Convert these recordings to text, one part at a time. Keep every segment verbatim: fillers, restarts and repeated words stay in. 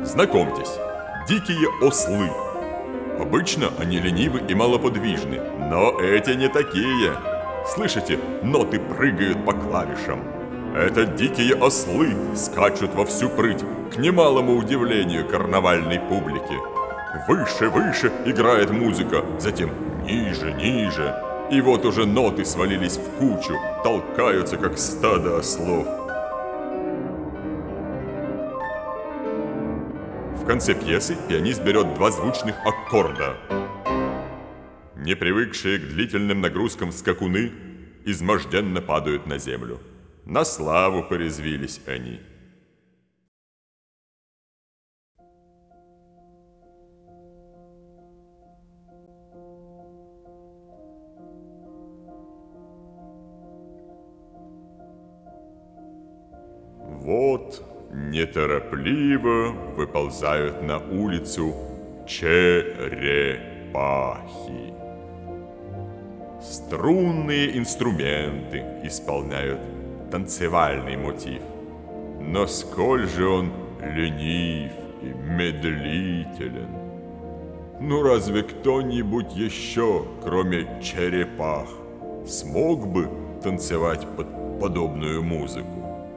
Знакомьтесь, дикие ослы. Обычно они ленивы и малоподвижны, но эти не такие. Слышите, ноты прыгают по клавишам. Это дикие ослы скачут во всю прыть, к немалому удивлению карнавальной публики. Выше, выше играет музыка, затем ниже, ниже. И вот уже ноты свалились в кучу, толкаются, как стадо ослов. В конце пьесы пианист берет два звучных аккорда. Не привыкшие к длительным нагрузкам скакуны изможденно падают на землю. На славу порезвились они. Вот неторопливо выползают на улицу черепахи. Струнные инструменты исполняют танцевальный мотив. Но сколь же он ленив и медлителен. Ну разве кто-нибудь еще, кроме черепах, смог бы танцевать под подобную музыку?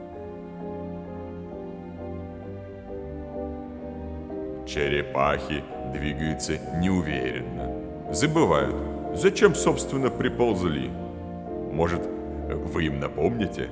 Черепахи двигаются неуверенно, забывают, зачем, собственно, приползли. Может, вы им напомните?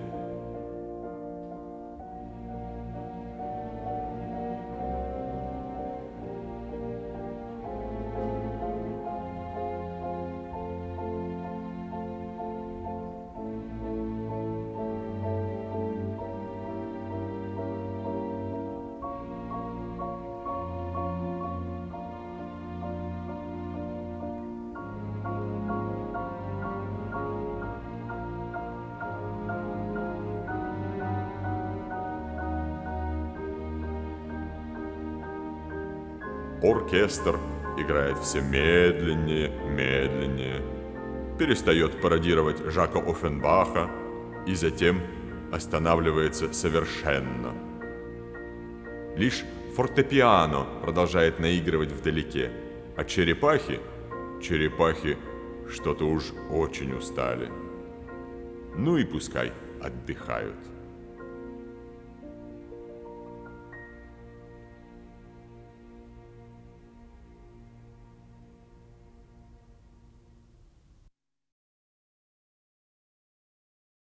Оркестр играет все медленнее, медленнее, перестает пародировать Жака Оффенбаха и затем останавливается совершенно. Лишь фортепиано продолжает наигрывать вдалеке, а черепахи, черепахи что-то уж очень устали. Ну и пускай отдыхают.